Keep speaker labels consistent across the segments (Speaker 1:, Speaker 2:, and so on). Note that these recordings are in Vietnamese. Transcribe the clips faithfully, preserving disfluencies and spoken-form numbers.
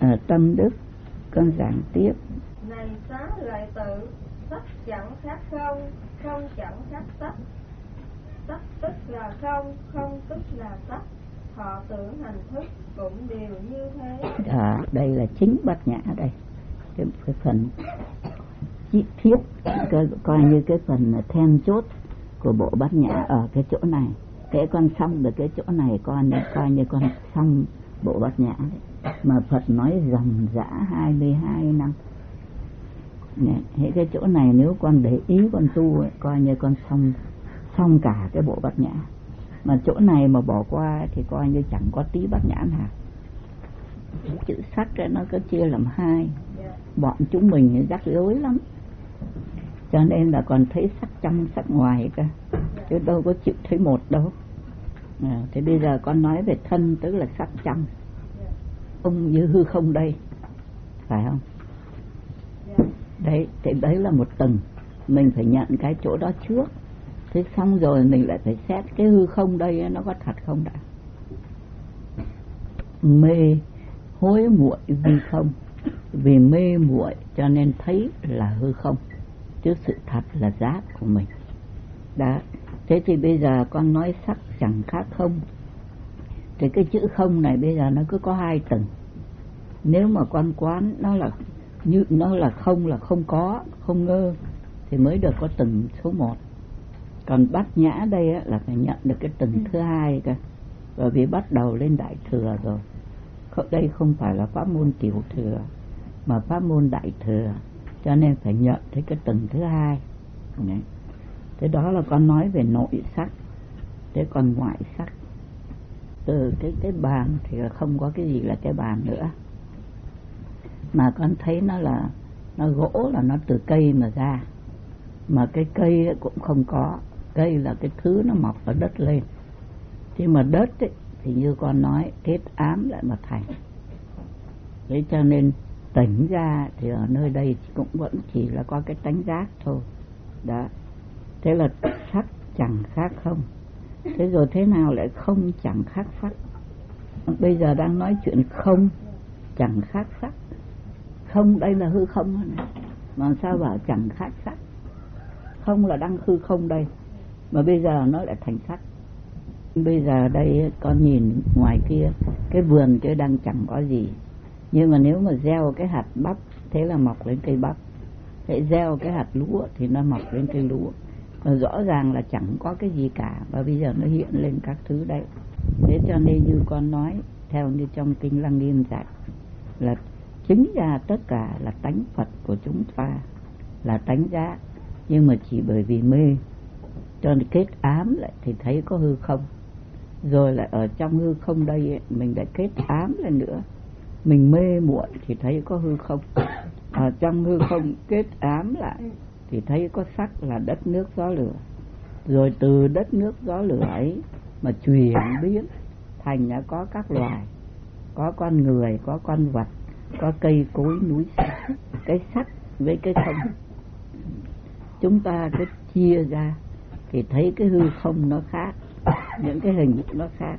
Speaker 1: À, tâm đức con giảng tiếp.
Speaker 2: Này xá lợi tử, sắc chẳng khác không, không chẳng khác sắc. Sắc tức là không, không tức là sắc. Họ tưởng hành thức cũng đều như thế.
Speaker 1: À, đây là chính bát nhã đây. Cái, cái phần chi tiết, coi, coi như cái phần then chốt của bộ bát nhã ở cái chỗ này. Cái con xong được cái chỗ này, con coi như con xong bộ bát nhã đấy. Mà Phật nói ròng rã hai mươi hai năm. Thế cái chỗ này nếu con để ý con tu ấy, coi như con xong xong cả cái bộ bát nhã. Mà chỗ này mà bỏ qua thì coi như chẳng có tí bát nhã nào. Chữ sắc ấy, nó có chia làm hai. Bọn chúng mình rắc rối lắm, cho nên là còn thấy sắc trong sắc ngoài cơ, chứ đâu có chịu thấy một đâu. À, thế bây giờ con nói về thân tức là sắc trong, không như hư không đây, phải không? Đấy, thì đấy là một tầng, mình phải nhận cái chỗ đó trước. Thế xong rồi mình lại phải xét cái hư không đây nó có thật không đã. Mê hối muội vì không, vì mê muội cho nên thấy là hư không, chứ sự thật là giác của mình. Đó. Thế thì bây giờ con nói sắc chẳng khác không, thì cái chữ không này bây giờ nó cứ có hai tầng. Nếu mà con quán nó là như nó là không, là không có, không ngơ, thì mới được có tầng số một. Còn bát nhã đây á, là phải nhận được cái tầng thứ hai cơ, bởi vì bắt đầu lên đại thừa rồi. Đây không phải là pháp môn tiểu thừa mà pháp môn đại thừa, cho nên phải nhận thấy cái tầng thứ hai. Đấy. Thế đó là con nói về nội sắc. Thế còn ngoại sắc, từ cái cái bàn thì là không có cái gì là cái bàn nữa, mà con thấy nó là nó gỗ, là nó từ cây mà ra, mà cái cây cũng không có. Cây là cái thứ nó mọc ở đất lên, nhưng mà đất ấy, thì như con nói kết ám lại mà thành. Thế cho nên tỉnh ra thì ở nơi đây cũng vẫn chỉ là có cái tánh giác thôi. Đó. Thế là sắc chẳng khác không. Thế rồi thế nào lại không chẳng khác sắc? Bây giờ đang nói chuyện không chẳng khác sắc. Không đây là hư không này, mà sao bảo chẳng khác sắc? Không là đang hư không đây, mà bây giờ nó lại thành sắc. Bây giờ đây con nhìn ngoài kia, cái vườn kia đang chẳng có gì, nhưng mà nếu mà gieo cái hạt bắp, thế là mọc lên cây bắp. Thế gieo cái hạt lúa thì nó mọc lên cây lúa. Và rõ ràng là chẳng có cái gì cả, và bây giờ nó hiện lên các thứ đây. Thế cho nên như con nói, theo như trong Kinh Lăng Nghiêm dạy, là chính ra tất cả là tánh Phật của chúng ta, là tánh giác, nhưng mà chỉ bởi vì mê, cho nên kết ám lại thì thấy có hư không. Rồi lại ở trong hư không đây ấy, mình lại kết ám lên nữa, mình mê muội thì thấy có hư không. Ở trong hư không kết ám lại thì thấy có sắc là đất nước gió lửa. Rồi từ đất nước gió lửa ấy mà chuyển biến thành đã có các loài, có con người, có con vật, có cây cối núi xanh. Cái sắc với cái không chúng ta cứ chia ra thì thấy cái hư không nó khác, những cái hình nó khác.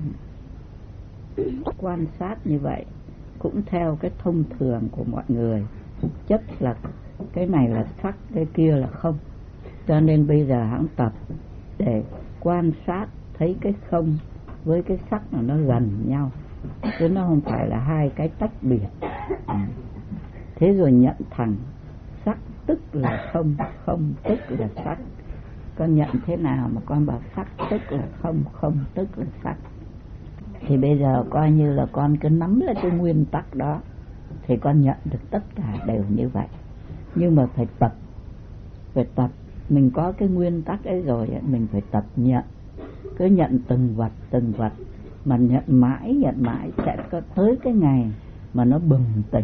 Speaker 1: Quan sát như vậy cũng theo cái thông thường của mọi người, chất là cái này là sắc, cái kia là không. Cho nên bây giờ hãng tập để quan sát thấy cái không với cái sắc là nó gần nhau, chứ nó không phải là hai cái tách biệt. Thế rồi nhận thẳng sắc tức là không, không tức là sắc. Con nhận thế nào mà con bảo sắc tức là không, không tức là sắc? Thì bây giờ coi như là con cứ nắm lấy cái nguyên tắc đó, thì con nhận được tất cả đều như vậy. Nhưng mà phải tập, phải tập. Mình có cái nguyên tắc ấy rồi, mình phải tập nhận. Cứ nhận từng vật, từng vật, mà nhận mãi, nhận mãi sẽ có tới cái ngày mà nó bừng tỉnh.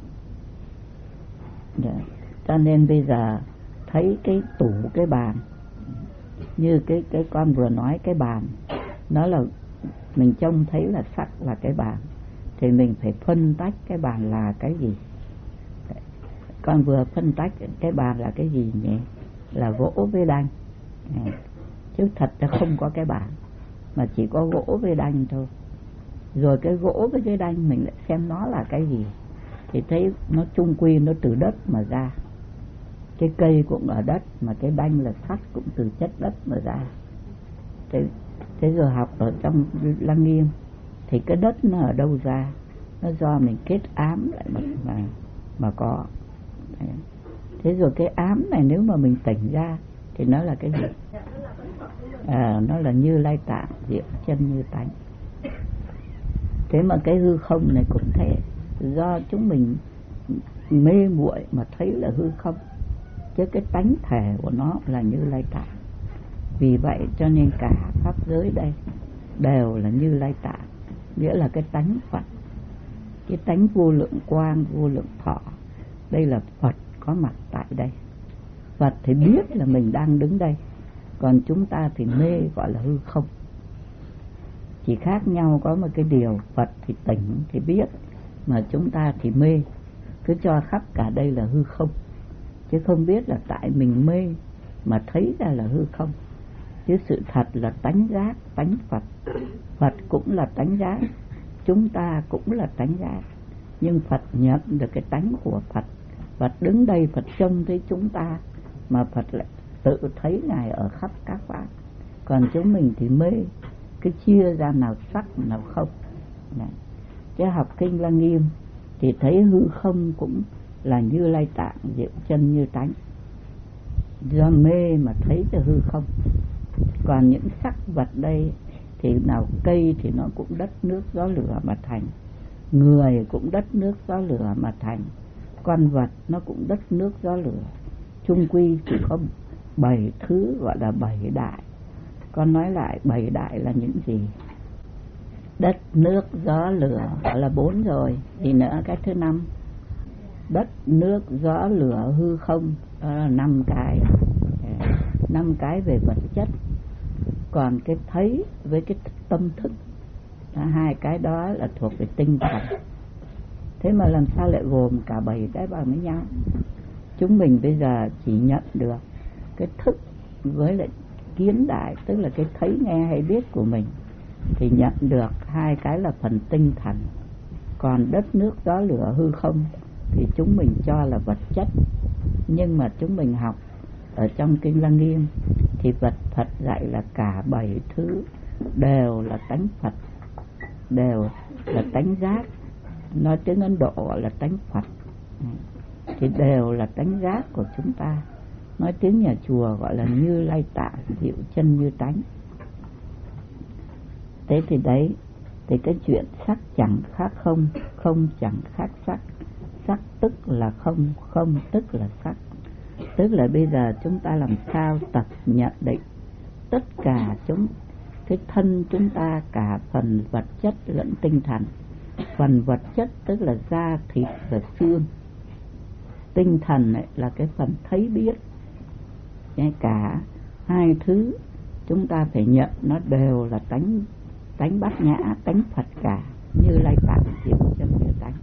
Speaker 1: Đấy. Cho nên bây giờ thấy cái tủ, cái bàn, như cái cái con vừa nói, cái bàn nó là mình trông thấy là sắc là cái bàn, thì mình phải phân tách cái bàn là cái gì. Con vừa phân tách cái bàn là cái gì nhỉ? Là gỗ với đanh. Chứ thật là không có cái bàn, mà chỉ có gỗ với đanh thôi. Rồi cái gỗ với cái đanh mình lại xem nó là cái gì, thì thấy nó chung quy nó từ đất mà ra. Cái cây cũng ở đất, mà cái đanh là sắt cũng từ chất đất mà ra. Thế, thế rồi học ở trong Lăng Nghiêm thì cái đất nó ở đâu ra? Nó do mình kết ám lại mà mà, mà có. Đấy. Thế rồi cái ám này nếu mà mình tỉnh ra thì nó là cái gì? À, nó là Như Lai Tạng, diệu chân như tánh. Thế mà cái hư không này cũng thế, do chúng mình mê muội mà thấy là hư không, chứ cái tánh thể của nó là Như Lai Tạng. Vì vậy cho nên cả pháp giới đây đều là Như Lai Tạng, nghĩa là cái tánh Phật, cái tánh vô lượng quang, vô lượng thọ. Đây là Phật có mặt tại đây. Phật thì biết là mình đang đứng đây, còn chúng ta thì mê gọi là hư không. Chỉ khác nhau có một cái điều, Phật thì tỉnh thì biết, mà chúng ta thì mê, cứ cho khắp cả đây là hư không, chứ không biết là tại mình mê mà thấy ra là hư không. Chứ sự thật là tánh giác, tánh Phật. Phật cũng là tánh giác, chúng ta cũng là tánh giác. Nhưng Phật nhận được cái tánh của Phật. Phật đứng đây, Phật trông thấy chúng ta, mà Phật lại tự thấy Ngài ở khắp các pháp. Còn chúng mình thì mê, cứ chia ra nào sắc nào không. Đấy. Chứ học kinh Lăng Nghiêm thì thấy hư không cũng là Như Lai Tạng, diệu chân như tánh. Do mê mà thấy được hư không. Còn những sắc vật đây thì nào cây thì nó cũng đất nước gió lửa mà thành, người cũng đất nước gió lửa mà thành, con vật nó cũng đất nước gió lửa. Chung quy chỉ có bảy thứ gọi là bảy đại. Con nói lại bảy đại là những gì? Đất nước gió lửa là bốn rồi, thì nữa cái thứ năm. Đất nước gió lửa hư không, đó là năm cái. Năm cái về vật chất. Còn cái thấy với cái tâm thức, hai cái đó là thuộc về tinh thần. Thế mà làm sao lại gồm cả bảy cái vào với nhau? Chúng mình bây giờ chỉ nhận được cái thức với lại kiến đại, tức là cái thấy nghe hay biết của mình, thì nhận được hai cái là phần tinh thần. Còn đất nước gió lửa hư không thì chúng mình cho là vật chất. Nhưng mà chúng mình học ở trong kinh Lăng Nghiêm thì vật Phật dạy là cả bảy thứ đều là tánh Phật, đều là tánh giác. Nói tiếng Ấn Độ gọi là tánh Phật, thì đều là tánh giác của chúng ta. Nói tiếng nhà chùa gọi là Như Lai Tạng, diệu chân như tánh. Thế thì đấy, thì cái chuyện sắc chẳng khác không, không chẳng khác sắc. Sắc tức là không, không tức là sắc. Tức là bây giờ chúng ta làm sao tập nhận định tất cả chúng, cái thân chúng ta, cả phần vật chất lẫn tinh thần. Phần vật chất tức là da, thịt và xương. Tinh thần này là cái phần thấy biết. Cả hai thứ chúng ta phải nhận nó đều là tánh, tánh bát nhã, tánh Phật cả, Như Lai Tạng, diệu chân như tánh.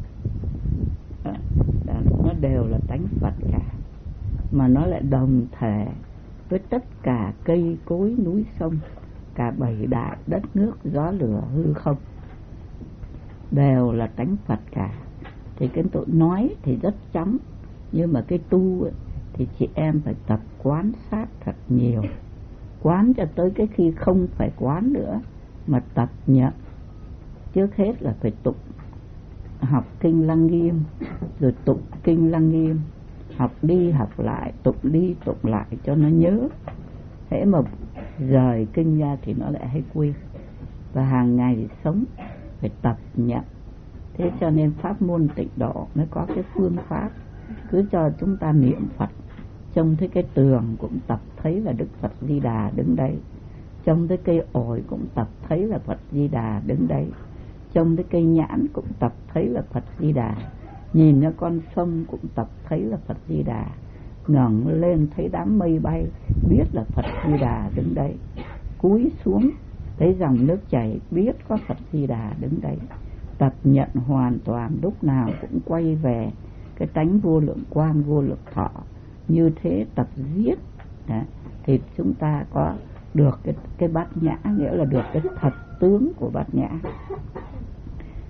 Speaker 1: Nó đều là tánh Phật cả, mà nó lại đồng thể với tất cả cây cối núi sông, cả bảy đại đất nước gió lửa hư không, đều là tánh Phật cả. Thì cái tội nói thì rất chóng, nhưng mà cái tu ấy, thì chị em phải tập quán sát thật nhiều, quán cho tới cái khi không phải quán nữa mà tập nhận. Trước hết là phải tụng, học kinh Lăng Nghiêm, rồi tụng kinh Lăng Nghiêm, học đi học lại, tụng đi tụng lại cho nó nhớ. Hễ mà rời kinh ra thì nó lại hay quên. Và hàng ngày sống phải tập nhận. Thế cho nên pháp môn Tịnh Độ mới có cái phương pháp. Cứ cho chúng ta niệm Phật, trông thấy cái tường cũng tập thấy là Đức Phật Di Đà đứng đây, trông thấy cây ổi cũng tập thấy là Phật Di Đà đứng đây, trông thấy cây nhãn cũng tập thấy là Phật Di Đà, nhìn nó con sông cũng tập thấy là Phật Di Đà, ngẩng lên thấy đám mây bay biết là Phật Di Đà đứng đây, cúi xuống thấy dòng nước chảy biết có Phật Di Đà đứng đây. Tập nhận hoàn toàn, lúc nào cũng quay về cái tánh vô lượng quang, vô lượng thọ. Như thế tập giết đó, thì chúng ta có được cái, cái bát nhã, nghĩa là được cái thật tướng của bát nhã.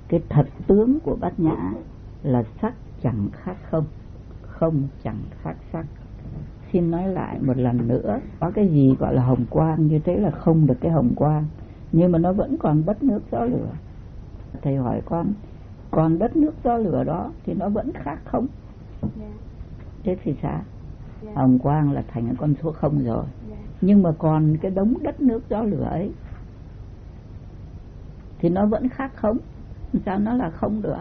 Speaker 1: Cái thật tướng của bát nhã là sắc chẳng khác không, không chẳng khác sắc. Xin nói lại một lần nữa, có cái gì gọi là hồng quang, như thế là không được cái hồng quang, nhưng mà nó vẫn còn đất nước gió lửa. Thầy hỏi con, còn đất nước gió lửa đó thì nó vẫn khác không? Yeah. Thế thì sao? Yeah. Hồng quang là thành con số không rồi. Yeah. Nhưng mà còn cái đống đất nước gió lửa ấy thì nó vẫn khác không? Sao nó là không được?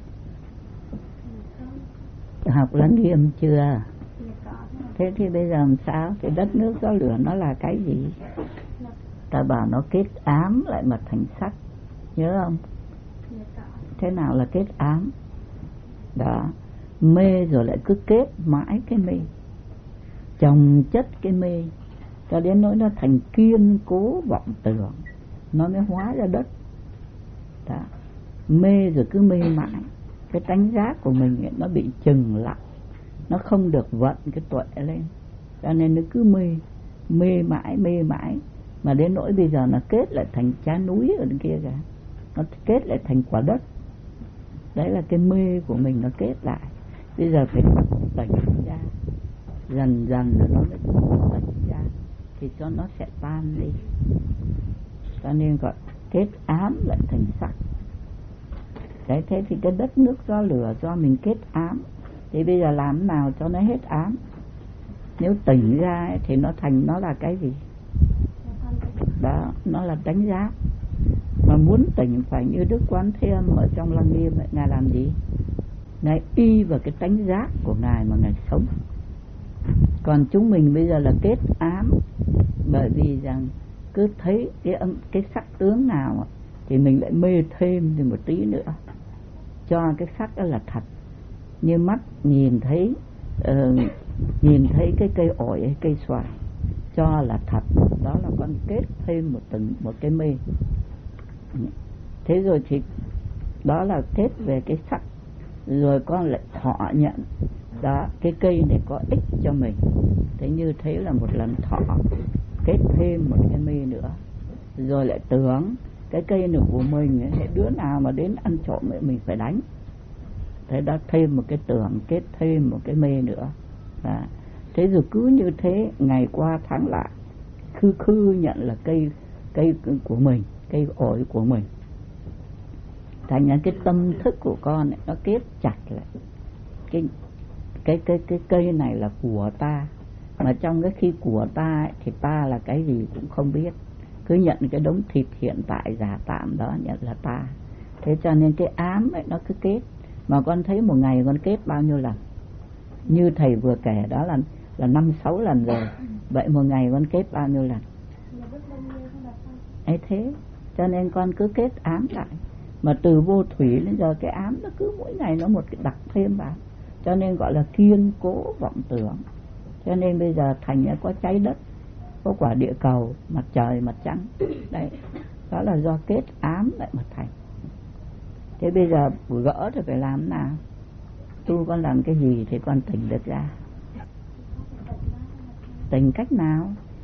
Speaker 1: Học lắng nghiêm chưa? Thế thì bây giờ làm sao? Cái đất nước gió lửa nó là cái gì? Ta bảo nó kết ám lại mà thành sắc, nhớ không? Thế nào là kết ám? Đó, mê rồi lại cứ kết mãi cái mê, chồng chất cái mê, cho đến nỗi nó thành kiên cố vọng tưởng, nó mới hóa ra đất. Đó. Mê rồi cứ mê mãi, cái tánh giác của mình ấy, nó bị chừng lại, nó không được vận cái tuệ lên, cho nên nó cứ mê, mê mãi, mê mãi, mà đến nỗi bây giờ nó kết lại thành chá núi ở bên kia kìa, nó kết lại thành quả đất. Đấy là cái mê của mình nó kết lại. Bây giờ phải tỉnh ra, dần dần là nó mới tỉnh ra, thì cho nó sẽ tan đi. Cho nên gọi kết ám lại thành sắc. Đấy, thế thì cái đất nước do lửa do mình kết ám, thì bây giờ làm nào cho nó hết ám? Nếu tỉnh ra ấy, thì nó thành, nó là cái gì? Đó, nó là tánh giác. Mà muốn tỉnh phải như Đức Quán Thế Âm ở trong Lăng Nghiêm ấy, Ngài làm gì? Ngài y vào cái tánh giác của Ngài mà Ngài sống. Còn chúng mình bây giờ là kết ám, bởi vì rằng cứ thấy cái âm, cái sắc tướng nào thì mình lại mê thêm thì một tí nữa, cho cái sắc đó là thật. Như mắt nhìn thấy uh, nhìn thấy cái cây ổi hay cây xoài cho là thật, đó là con kết thêm một từng một cái mê. Thế rồi thì đó là kết về cái sắc, rồi con lại thọ nhận đó cái cây này có ích cho mình, thế như thế là một lần thọ, kết thêm một cái mê nữa, rồi lại tưởng cái cây này của mình ấy, đứa nào mà đến ăn trộm ấy, mình phải đánh. Thế đó, thêm một cái tưởng, kết thêm một cái mê nữa. Đó. Thế rồi cứ như thế ngày qua tháng lại, khư khư nhận là cây cây của mình, cây ổi của mình. Thành ra cái tâm thức của con ấy, nó kết chặt lại cái cái cái cái cây này là của ta, mà trong cái khi của ta ấy, thì ta là cái gì cũng không biết, cứ nhận cái đống thịt hiện tại giả tạm đó nhận là ta. Thế cho nên cái ám ấy nó cứ kết, mà con thấy một ngày con kết bao nhiêu lần? Như thầy vừa kể đó là là năm sáu lần rồi. Vậy một ngày con kết bao nhiêu lần? Ấy thế, cho nên con cứ kết ám lại. Mà từ vô thủy đến giờ cái ám nó cứ mỗi ngày nó một cái đặc thêm vào, cho nên gọi là kiên cố vọng tưởng. Cho nên bây giờ thành ra có trái đất, có quả địa cầu, mặt trời, mặt trăng. Đấy, đó là do kết ám lại mà thành. Thế bây giờ gỡ thì phải làm nào? Tu con làm cái gì thì con tỉnh được ra? Tỉnh cách nào?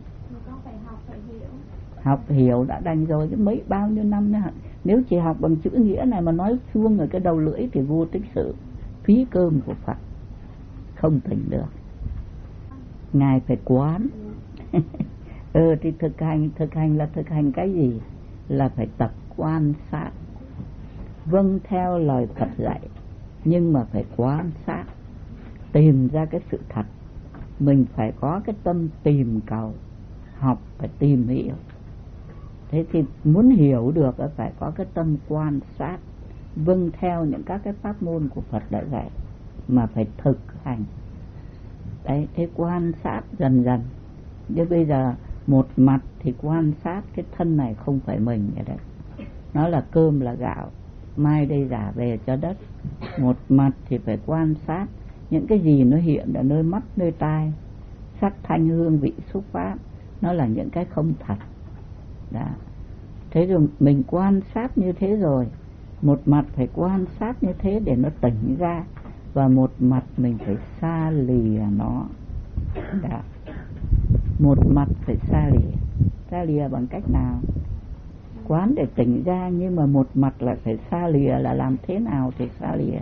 Speaker 1: Học hiểu đã đành rồi, chứ mấy bao nhiêu năm nữa. Nếu chỉ học bằng chữ nghĩa này mà nói suông ở cái đầu lưỡi thì vô tích sự, phí cơm của Phật, không tỉnh được. Ngài phải quán. Ừ thì thực hành, thực hành là thực hành cái gì? Là phải tập quan sát, vâng theo lời Phật dạy, nhưng mà phải quan sát, tìm ra cái sự thật. Mình phải có cái tâm tìm cầu, học phải tìm hiểu. Thế thì muốn hiểu được phải có cái tâm quan sát, vâng theo những các cái pháp môn của Phật đã dạy, mà phải thực hành. Đấy, thế quan sát dần dần. Như bây giờ một mặt thì quan sát cái thân này không phải mình vậy đấy, nó là cơm là gạo, mai đây giả về cho đất. Một mặt thì phải quan sát những cái gì nó hiện ở nơi mắt, nơi tai, sắc thanh hương vị xúc pháp, nó là những cái không thật. Đó. Thế rồi mình quan sát như thế rồi, một mặt phải quan sát như thế để nó tỉnh ra, và một mặt mình phải xa lìa nó. Đó. Một mặt phải xa lìa. Xa lìa bằng cách nào? quán để tỉnh ra, nhưng mà một mặt là phải xa lìa, là làm thế nào thì xa lìa.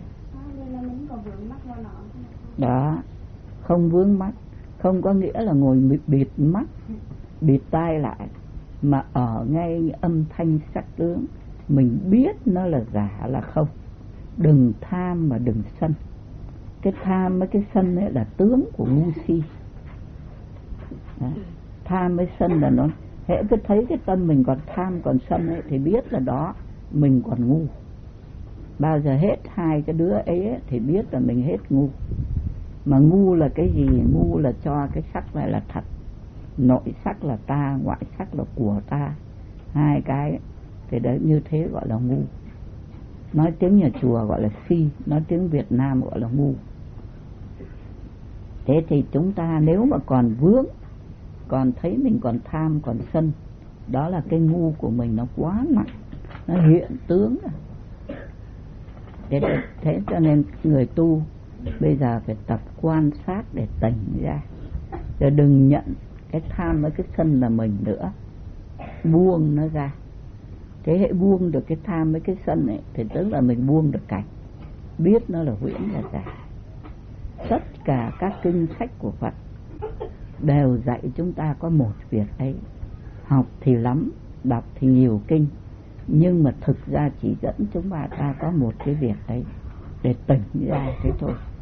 Speaker 1: Đó, không vướng mắc, không có nghĩa là ngồi bịt mắt, bịt tai lại, mà ở ngay âm thanh sắc tướng, mình biết nó là giả là không. Đừng tham mà đừng sân. Cái tham với cái sân ấy là tướng của ngu si. Đó. Tham với sân là nó, hễ cứ thấy cái tâm mình còn tham còn sân ấy thì biết là đó mình còn ngu. Bao giờ hết hai cái đứa ấy, ấy thì biết là mình hết ngu. Mà ngu là cái gì? Ngu là cho cái sắc này là thật, nội sắc là ta, ngoại sắc là của ta, hai cái thì đấy, như thế gọi là ngu. Nói tiếng nhà chùa gọi là si, nói tiếng Việt Nam gọi là ngu. Thế thì chúng ta nếu mà còn vướng, còn thấy mình còn tham còn sân, đó là cái ngu của mình nó quá nặng, nó hiện tướng. Thế, thế cho nên người tu bây giờ phải tập quan sát để tỉnh ra, rồi đừng nhận cái tham với cái sân là mình nữa, buông nó ra. Thế hệ buông được cái tham với cái sân ấy thì tức là mình buông được cảnh, biết nó là huyễn là giả. Tất cả các kinh sách của Phật đều dạy chúng ta có một việc ấy. Học thì lắm, đọc thì nhiều kinh, nhưng mà thực ra chỉ dẫn chúng ta ta có một cái việc ấy, để tỉnh ra thế thôi.